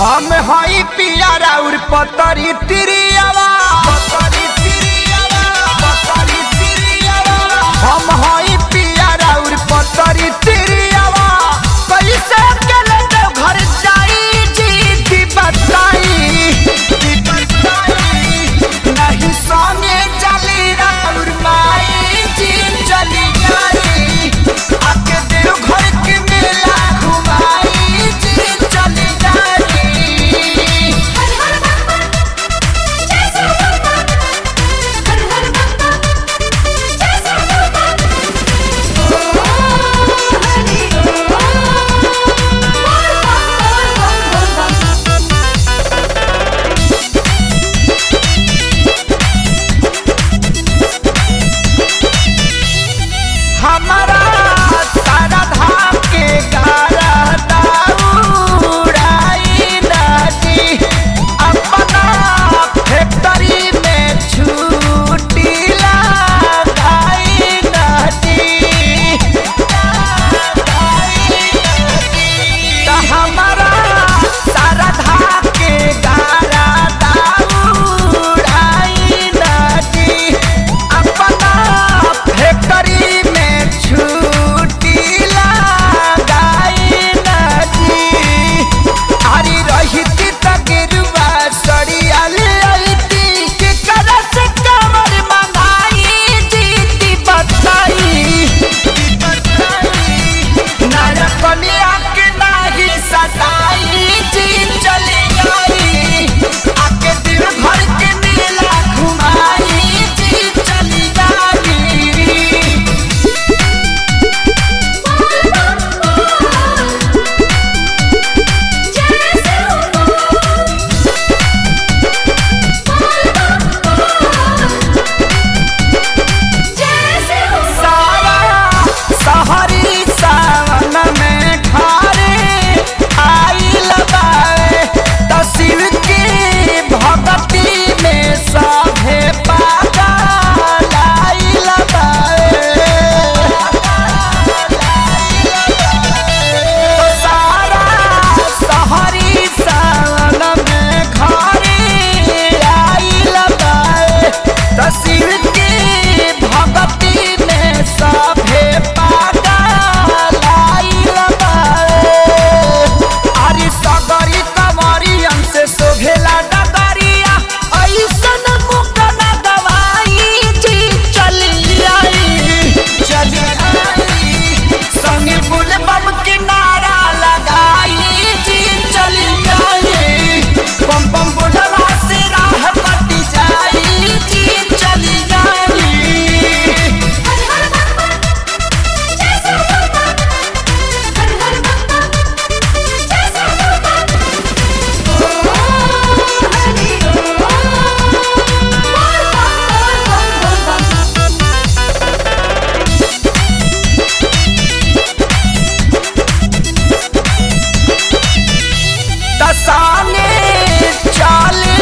हम हई पियारा उर पतरी तिरियावा हम हई पियारा उर पतरी तिरियावा कैसे अकेले देव घर जाई जी बताई नहीं संगे चली राउर माई जी चली जाई आके देव घर के मेला घुमाई जी चली जाई। हमारा सारा धाम के गारा दाऊराई नदी अपना फैक्ट्री में छुट्टी लगाई नदी तो हमारा सारा धाम के गारा दाऊराई नदी अपना फैक्ट्री में छुट्टी लगाई नदी अरे रहिती त गिरुआ सड़िया ले आईती के करस कमर मंगाई जीती बताई नारा कनिया के नाही सताई जी चली गई आके दिल भर के मेला घुमाई जी चली गई। सारा सहरी सावन में घरे आइल बावे त शिव की भक्ति में सभे पागल आइल बावे तो सारा सहरी सावन में घरे आइल बावे त शिव की भक्ति में सभे पागल आइल बावे अरे सगरी कमरियन से शोभेला डगरिया ऐसन मुकना दवाई जी चली आई संगे बुल बम के नारा लगाई जी चली आई बम बम बुलवा से राह कटी जाई जी चली आई। तसाने चाल